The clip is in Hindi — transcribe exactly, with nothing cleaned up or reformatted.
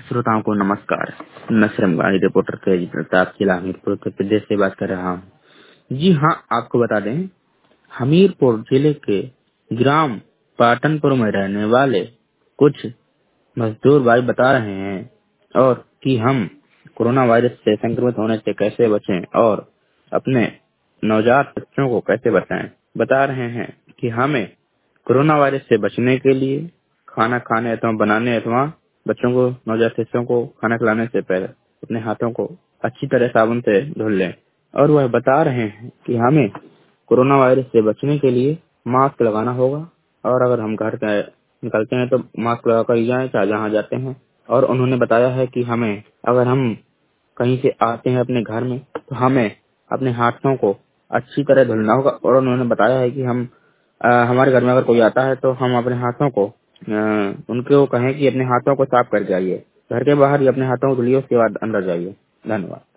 श्रोताओं को नमस्कार। मैं श्रमवाणी रिपोर्टर तेज प्रताप जिला हमीरपुर उत्तर प्रदेश से बात कर रहा हूँ। जी हाँ, आपको बता दें, हमीरपुर जिले के ग्राम पाटनपुर में रहने वाले कुछ मजदूर भाई बता रहे हैं और कि हम कोरोना वायरस से संक्रमित होने से कैसे बचें और अपने नवजात बच्चों को कैसे बचाएं। बता रहे हैं कि हमें कोरोना वायरस से बचने के लिए खाना खाने अथवा बनाने अथवा बच्चों को नवजात शिशुओं को खाना खिलाने से पहले अपने हाथों को अच्छी तरह साबुन से धुल लें। और वह बता रहे हैं कि हमें कोरोना वायरस से बचने के लिए मास्क लगाना होगा और अगर हम घर से निकलते हैं तो मास्क लगाकर ही जाएं चाहे जहाँ जाते हैं। और उन्होंने बताया है कि हमें अगर हम कहीं से आते हैं अपने घर में तो हमें अपने हाथों को अच्छी तरह धुलना होगा। और उन्होंने बताया है कि हम अ, हमारे घर में अगर कोई आता है तो हम अपने हाथों को अ, उनको कहें कि अपने हाथों को साफ करके आइए। घर के बाहर ही अपने हाथों को धुलिए, उसके बाद अंदर जाइए। धन्यवाद।